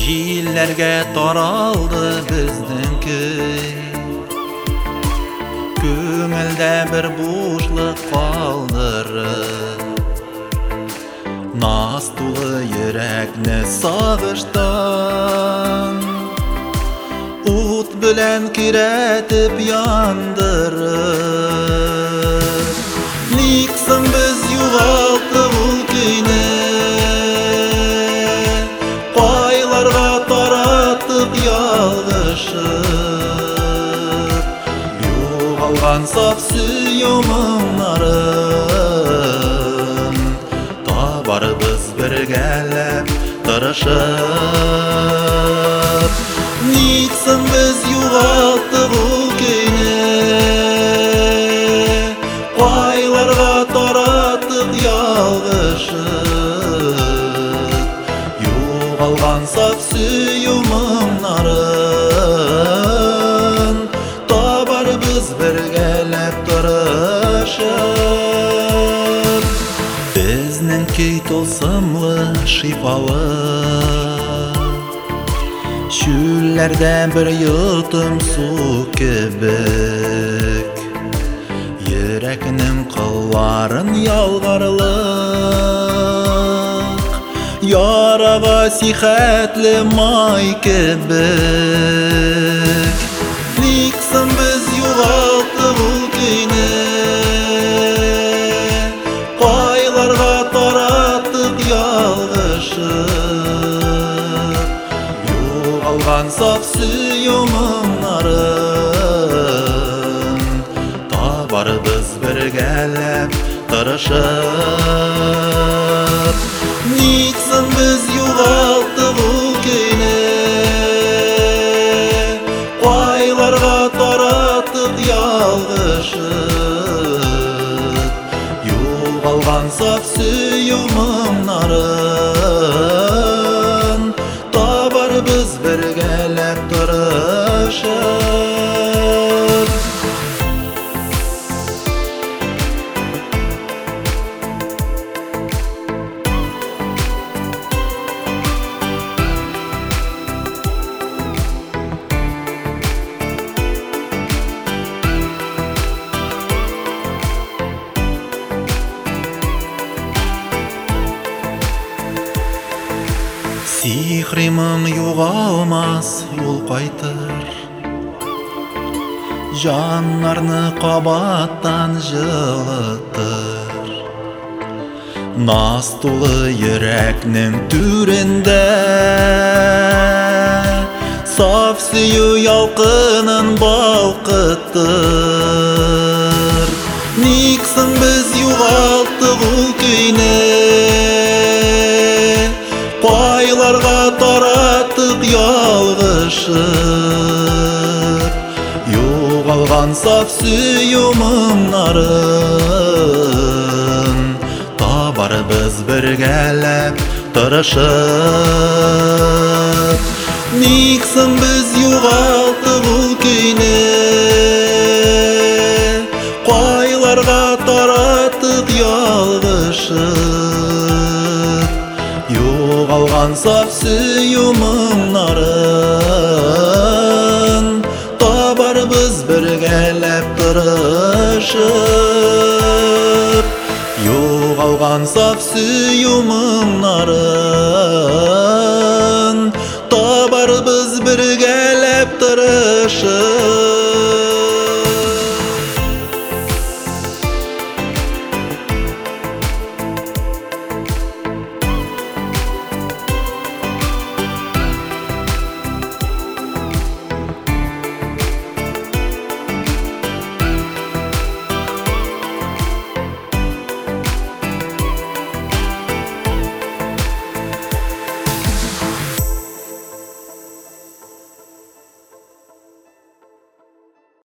Илләргә таралды безнең көй, күңелдә бер бушлык калдырып, наз тулы йөрәкне сагыштан ут белән көйрәтеп яндырып. Ник соң без югалттык ул көйне, кайларга тараттык ялгышып, югалган саф сөю моңнарын табарбыз бергәләп тырышып. Ник соң без югалттык ул көйне, кайларга тараттык ялгышып, югалган саф сөю моңнарын табарбыз бергәләп тырышып. Безнең көй тылсымлы, шифалы, чүлләрдә бер йотым су кебек, йөрәкнең кылларын ялгарлык, ярага сихәтле май кебек. Ник соң без югалттык ул көйне, кайларга тараттык ялгышып, югалган саф сөю моңнарын табарбыз бергәләп тырышып. Ник соң без югалттык ул көйне, кайларга тараттык ялгышып, югалган саф сөю моңнарын табарбыз бергәләп тырышып. Сихримың югалмас, ул кайтыр, жаннарны кабаттан жылытыр. Наз тулы йөрәкнең түрендә саф сөю ялкынын балкытыр. Ник соң без югалттык ул көйне, кайларга тараттык ялгышып, югалган саф сөю моңнарын табарбыз бергәләп тырышып. Ник соң без югалттык ул көйне, кайларга тараттык ялгышып, югалган саф сөю моңнарын табарбыз бергәләп тырышып. Югалган саф сөю моңнарын табарбыз бергәләп тырышып.